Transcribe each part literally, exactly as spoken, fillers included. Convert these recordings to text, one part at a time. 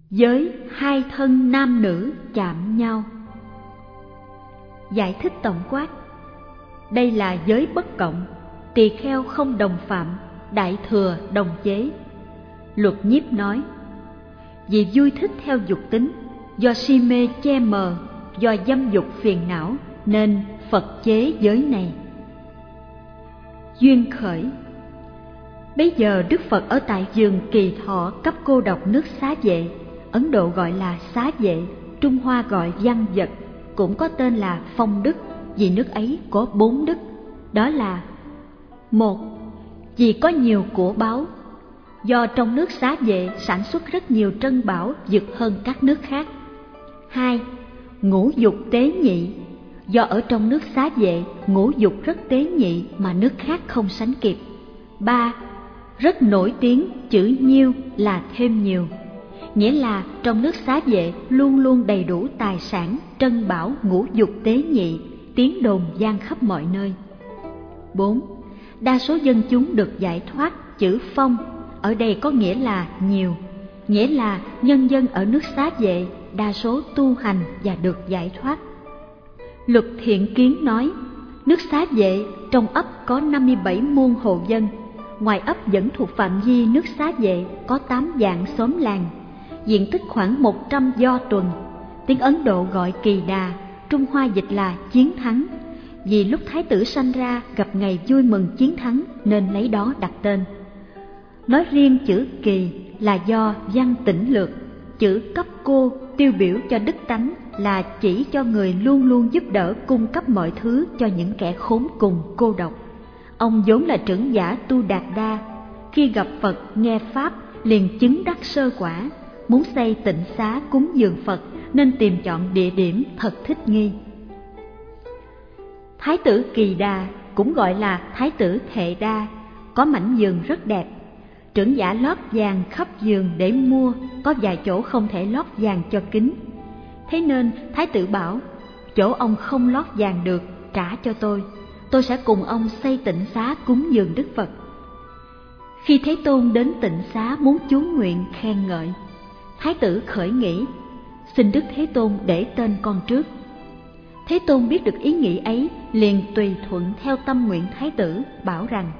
Giới hai thân nam nữ chạm nhau. Giải thích tổng quát: đây là giới bất cộng, tỳ kheo không đồng phạm, đại thừa đồng chế. Luật Nhiếp nói: vì vui thích theo dục tính, do si mê che mờ, do dâm dục phiền não, nên Phật chế giới này. Duyên khởi. Bấy giờ Đức Phật ở tại vườn Kỳ Thọ cấp cô độc nước Xá Vệ, Ấn Độ gọi là Xá Vệ, Trung Hoa gọi Văn Vật, cũng có tên là Phong Đức, vì nước ấy có bốn đức. Đó là: một, vì có nhiều của báu, do trong nước Xá Vệ sản xuất rất nhiều trân bảo vượt hơn các nước khác. Hai, ngũ dục tế nhị, do ở trong nước Xá Vệ ngũ dục rất tế nhị mà nước khác không sánh kịp. Ba, rất nổi tiếng chữ nhiêu là thêm nhiều, nghĩa là trong nước Xá Vệ luôn luôn đầy đủ tài sản trân bảo ngũ dục tế nhị, tiếng đồn vang khắp mọi nơi. Bốn, đa số dân chúng được giải thoát. Chữ phong ở đây có nghĩa là nhiều, nghĩa là nhân dân ở nước Xá Vệ đa số tu hành và được giải thoát. Luật Thiện Kiến nói: nước Xá Vệ trong ấp có năm mươi bảy muôn hộ dân, ngoài ấp vẫn thuộc phạm vi nước Xá Vệ có tám vạn xóm làng, diện tích khoảng một trăm do tuần. Tiếng Ấn Độ gọi Kỳ Đà, Trung Hoa dịch là chiến thắng, vì lúc Thái tử sanh ra gặp ngày vui mừng chiến thắng nên lấy đó đặt tên. Nói riêng chữ Kỳ là do Văn Tĩnh Lược, chữ cấp cô tiêu biểu cho đức tánh, là chỉ cho người luôn luôn giúp đỡ cung cấp mọi thứ cho những kẻ khốn cùng cô độc. Ông vốn là trưởng giả Tu Đạt Đa, khi gặp Phật nghe Pháp liền chứng đắc sơ quả, muốn xây tịnh xá cúng dường Phật nên tìm chọn địa điểm thật thích nghi. Thái tử Kỳ Đà cũng gọi là Thái tử Thệ Đa, có mảnh vườn rất đẹp. Trưởng giả lót vàng khắp vườn để mua, có vài chỗ không thể lót vàng cho kín. Thế nên Thái tử bảo: chỗ ông không lót vàng được, trả cho tôi, tôi sẽ cùng ông xây tịnh xá cúng dường Đức Phật. Khi Thế Tôn đến tịnh xá muốn chú nguyện khen ngợi, Thái tử khởi nghĩ: xin Đức Thế Tôn để tên con trước. Thế Tôn biết được ý nghĩ ấy, liền tùy thuận theo tâm nguyện Thái tử, bảo rằng: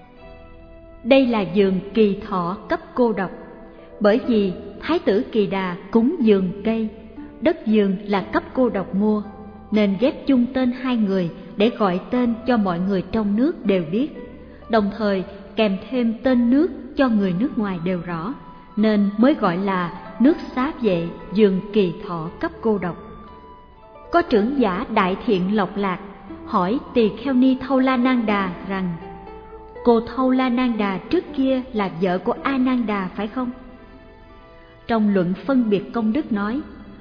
đây là vườn Kỳ Thọ cấp cô độc, bởi vì Thái tử Kỳ Đà cúng dường cây, đất vườn là cấp cô độc mua, nên ghép chung tên hai người để gọi tên cho mọi người trong nước đều biết, đồng thời kèm thêm tên nước cho người nước ngoài đều rõ, nên mới gọi là nước Xá Vệ, vườn Kỳ Thọ cấp cô độc. Có trưởng giả Đại Thiện Lộc Lạc hỏi Tỳ Kheo Ni Thâu La Nang Đà rằng: cô Thâu La Nang Đà trước kia là vợ của A Nan Đà phải không? Trong luận phân biệt công đức nói: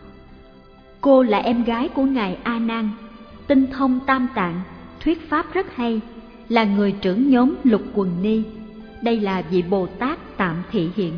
cô là em gái của ngài A Nan, tinh thông tam tạng, thuyết pháp rất hay, là người trưởng nhóm Lục Quần Ni. Đây là vị Bồ Tát tạm thị hiện.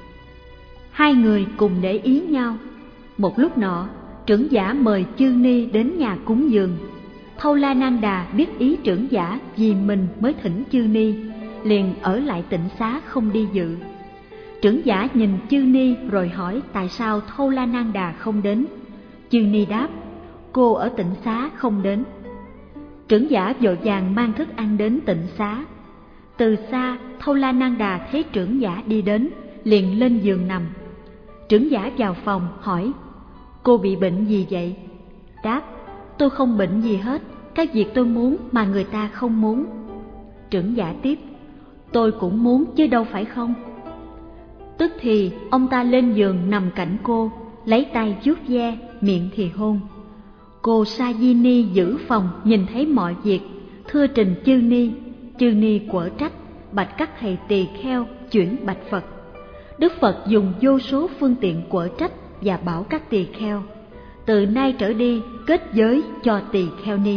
Hai người cùng để ý nhau. Một lúc nọ, trưởng giả mời chư ni đến nhà cúng dường. Thâu La Nang Đà biết ý trưởng giả vì mình mới thỉnh chư ni, liền ở lại tịnh xá không đi dự. Trưởng giả nhìn chư ni rồi hỏi tại sao Thâu La Nang Đà không đến. Chư ni đáp: cô ở tịnh xá không đến. Trưởng giả vội vàng mang thức ăn đến tịnh xá. Từ xa, Thâu La Nang Đà thấy trưởng giả đi đến, liền lên giường nằm. Trưởng giả vào phòng hỏi: cô bị bệnh gì vậy? Đáp: tôi không bệnh gì hết, các việc tôi muốn mà người ta không muốn. Trưởng giả tiếp: tôi cũng muốn chứ đâu phải không? Tức thì ông ta lên giường nằm cạnh cô, lấy tay vuốt ve, miệng thì hôn. Cô Sa Di Ni giữ phòng nhìn thấy mọi việc, thưa trình chư ni. Chư ni quở trách, bạch các thầy tỳ kheo, chuyển bạch Phật. Đức Phật dùng vô số phương tiện quở trách và bảo các tỳ kheo: từ nay trở đi kết giới cho tỳ kheo ni.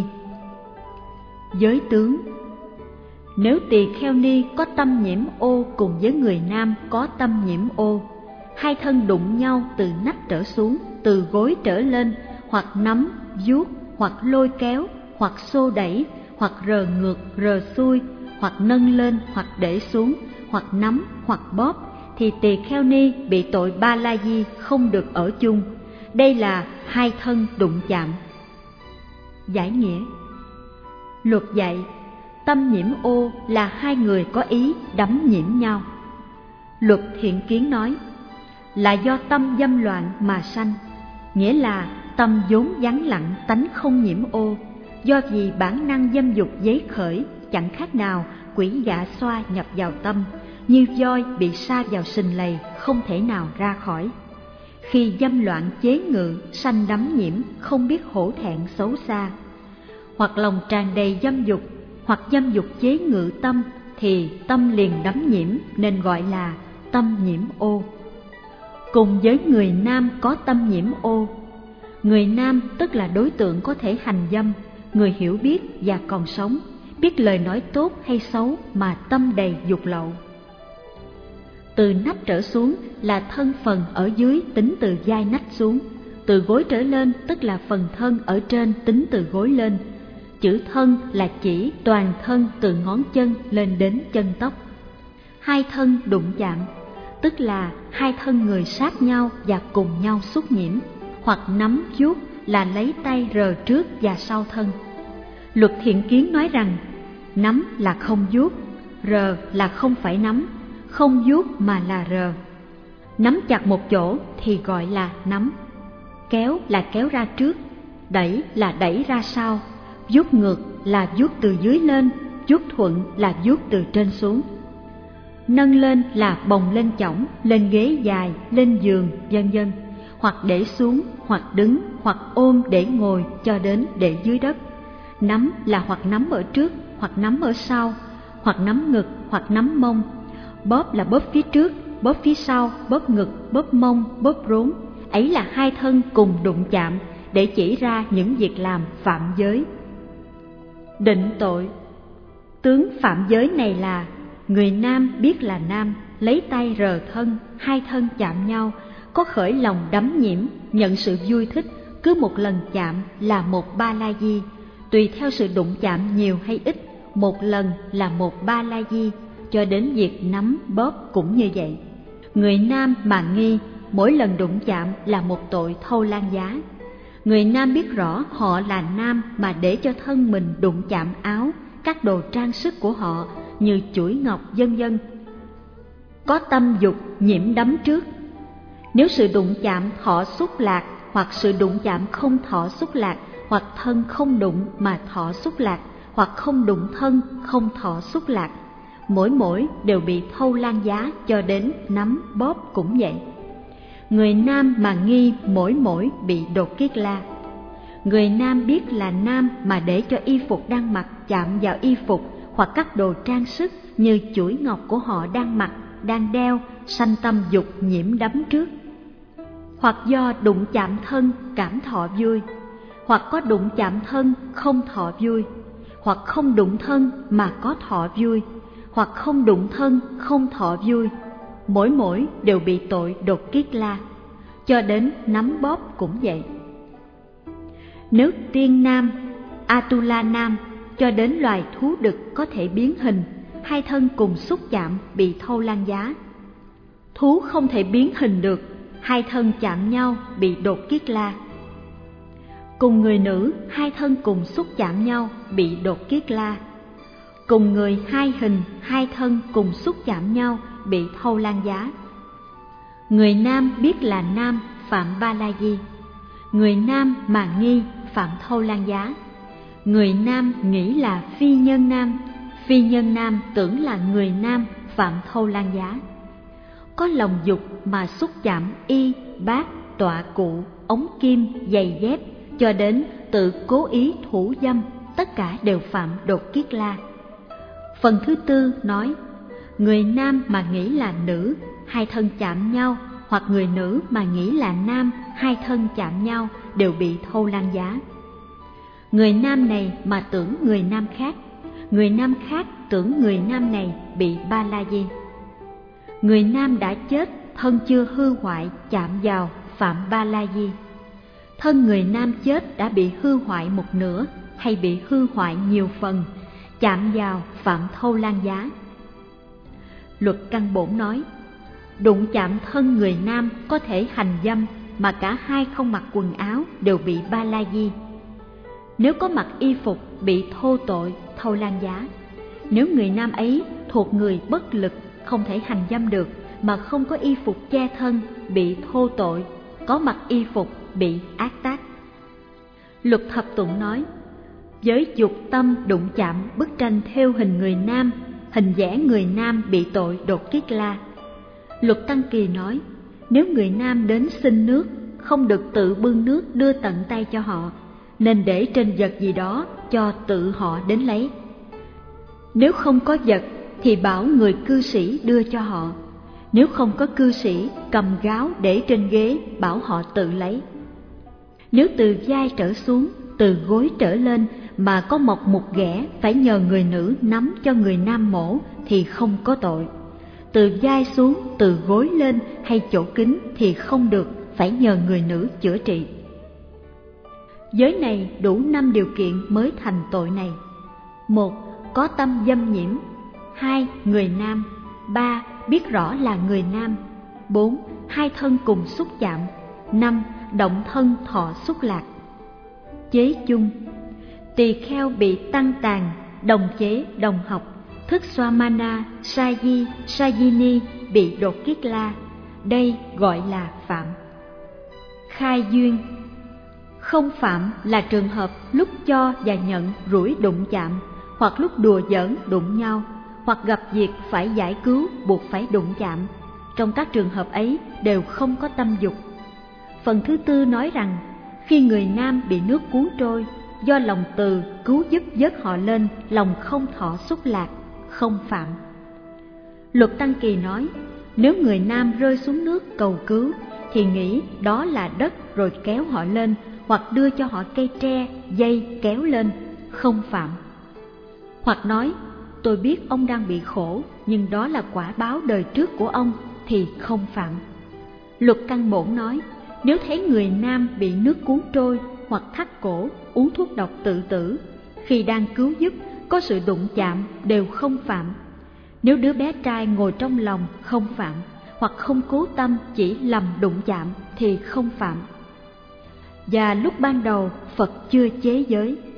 Giới tướng. Nếu tỳ kheo ni có tâm nhiễm ô cùng với người nam có tâm nhiễm ô, hai thân đụng nhau từ nách trở xuống, từ gối trở lên, hoặc nắm, vuốt, hoặc lôi kéo, hoặc xô đẩy, hoặc rờ ngược, rờ xuôi, hoặc nâng lên, hoặc để xuống, hoặc nắm, hoặc bóp, thì tỳ kheo ni bị tội ba la di không được ở chung. Đây là hai thân đụng chạm. Giải nghĩa: luật dạy tâm nhiễm ô là hai người có ý đắm nhiễm nhau. Luật Thiện Kiến nói là do tâm dâm loạn mà sanh, nghĩa là tâm vốn vắng lặng tánh không nhiễm ô, do vì bản năng dâm dục giấy khởi, chẳng khác nào quỷ gạ xoa nhập vào tâm, như voi bị sa vào sình lầy không thể nào ra khỏi. Khi dâm loạn chế ngự, sanh đắm nhiễm, không biết hổ thẹn xấu xa, hoặc lòng tràn đầy dâm dục, hoặc dâm dục chế ngự tâm, thì tâm liền đắm nhiễm, nên gọi là tâm nhiễm ô. Cùng với người nam có tâm nhiễm ô, người nam tức là đối tượng có thể hành dâm, người hiểu biết và còn sống, biết lời nói tốt hay xấu mà tâm đầy dục lậu. Từ nách trở xuống là thân phần ở dưới tính từ vai nách xuống, từ gối trở lên tức là phần thân ở trên tính từ gối lên. Chữ thân là chỉ toàn thân từ ngón chân lên đến chân tóc. Hai thân đụng chạm tức là hai thân người sát nhau và cùng nhau xúc nhiễm, hoặc nắm vuốt là lấy tay rờ trước và sau thân. Luật Thiện Kiến nói rằng nắm là không vuốt, rờ là không phải nắm, không vuốt mà là rờ. Nắm chặt một chỗ thì gọi là nắm, kéo là kéo ra trước, đẩy là đẩy ra sau, vuốt ngược là vuốt từ dưới lên, vuốt thuận là vuốt từ trên xuống. Nâng lên là bồng lên chõng, lên ghế dài, lên giường, vân vân, hoặc để xuống, hoặc đứng, hoặc ôm để ngồi cho đến để dưới đất. Nắm là hoặc nắm ở trước, hoặc nắm ở sau, hoặc nắm ngực, hoặc nắm mông. Bóp là bóp phía trước, bóp phía sau, bóp ngực, bóp mông, bóp rốn. Ấy là hai thân cùng đụng chạm để chỉ ra những việc làm phạm giới. Định tội. Tướng phạm giới này là người nam biết là nam, lấy tay rờ thân, hai thân chạm nhau, có khởi lòng đắm nhiễm, nhận sự vui thích, cứ một lần chạm là một ba la di, tùy theo sự đụng chạm nhiều hay ít, một lần là một ba la di, cho đến việc nắm bóp cũng như vậy. Người nam mà nghi, mỗi lần đụng chạm là một tội thâu lan giá. Người nam biết rõ họ là nam mà để cho thân mình đụng chạm áo, các đồ trang sức của họ như chuỗi ngọc vân vân, có tâm dục nhiễm đắm trước. Nếu sự đụng chạm thọ xúc lạc, hoặc sự đụng chạm không thọ xúc lạc, hoặc thân không đụng mà thọ xúc lạc, hoặc không đụng thân không thọ xúc lạc, mỗi mỗi đều bị thâu lan giá, cho đến nắm bóp cũng vậy. Người nam mà nghi mỗi mỗi bị đột kiết la. Người nam biết là nam mà để cho y phục đang mặc chạm vào y phục, hoặc các đồ trang sức như chuỗi ngọc của họ đang mặc, đang đeo, sanh tâm dục nhiễm đắm trước. Hoặc do đụng chạm thân cảm thọ vui, hoặc có đụng chạm thân không thọ vui, hoặc không đụng thân mà có thọ vui, hoặc không đụng thân không thọ vui, mỗi mỗi đều bị tội đột kiết la, cho đến nắm bóp cũng vậy. Nếu tiên nam, Atula nam, cho đến loài thú đực có thể biến hình, hai thân cùng xúc chạm bị thâu lan giá. Thú không thể biến hình được, hai thân chạm nhau bị đột kiết la. Cùng người nữ, hai thân cùng xúc chạm nhau bị đột kiết la. Cùng người hai hình, hai thân cùng xúc chạm nhau bị thâu lan giá. Người nam biết là nam phạm ba la di. Người nam mà nghi phạm thâu lan giá. Người nam nghĩ là phi nhân nam, phi nhân nam tưởng là người nam phạm thâu lan giá. Có lòng dục mà xúc chạm y, bát, tọa cụ, ống kim, giày dép, cho đến tự cố ý thủ dâm, tất cả đều phạm đột kiết la. Phần thứ tư nói, người nam mà nghĩ là nữ, hai thân chạm nhau, hoặc người nữ mà nghĩ là nam, hai thân chạm nhau đều bị thâu lan giá. Người nam này mà tưởng người nam khác, người nam khác tưởng người nam này bị ba la di. Người nam đã chết, thân chưa hư hoại chạm vào phạm ba la di. Thân người nam chết đã bị hư hoại một nửa hay bị hư hoại nhiều phần, chạm vào phạm thâu lan giá. Luật Căn Bổn nói, đụng chạm thân người nam có thể hành dâm mà cả hai không mặc quần áo đều bị ba la di. Nếu có mặc y phục bị thô tội thâu lan giá. Nếu người nam ấy thuộc người bất lực không thể hành dâm được mà không có y phục che thân bị thô tội, có mặc y phục bị ác tác. Luật thập tụng nói, với dục tâm đụng chạm bức tranh thêu hình người nam, hình vẽ người nam bị tội đột kiết la. Luật Tăng Kỳ nói, nếu người nam đến xin nước, không được tự bưng nước đưa tận tay cho họ, nên để trên vật gì đó cho tự họ đến lấy. Nếu không có vật thì bảo người cư sĩ đưa cho họ. Nếu không có cư sĩ, cầm gáo để trên ghế bảo họ tự lấy. Nếu từ vai trở xuống, từ gối trở lên mà có mọc một ghẻ phải nhờ người nữ nắm cho người nam mổ thì không có tội. Từ vai xuống, từ gối lên hay chỗ kín thì không được, phải nhờ người nữ chữa trị. Giới này đủ năm điều kiện mới thành tội này. Một, có tâm dâm nhiễm. Hai, người nam. Ba, biết rõ là người nam. Bốn, hai thân cùng xúc chạm. Năm, động thân thọ xúc lạc. Chế chung: tỳ kheo bị tăng tàn, đồng chế đồng học, thức Swamana, Saji, Sajini bị đột kiết la. Đây gọi là phạm. Khai duyên: không phạm là trường hợp lúc cho và nhận rủi đụng chạm, hoặc lúc đùa giỡn đụng nhau, hoặc gặp việc phải giải cứu buộc phải đụng chạm. Trong các trường hợp ấy đều không có tâm dục. Phần thứ tư nói rằng khi người nam bị nước cuốn trôi, do lòng từ cứu giúp vớt họ lên, lòng không thọ xúc lạc, không phạm. Luật Tăng Kỳ nói, nếu người nam rơi xuống nước cầu cứu thì nghĩ đó là đất rồi kéo họ lên, hoặc đưa cho họ cây tre, dây kéo lên, không phạm. Hoặc nói, tôi biết ông đang bị khổ, nhưng đó là quả báo đời trước của ông, thì không phạm. Luật Căn Bổn nói, nếu thấy người nam bị nước cuốn trôi hoặc thắt cổ, uống thuốc độc tự tử, khi đang cứu giúp có sự đụng chạm đều không phạm. Nếu đứa bé trai ngồi trong lòng không phạm, hoặc không cố tâm chỉ lầm đụng chạm thì không phạm. Và lúc ban đầu Phật chưa chế giới,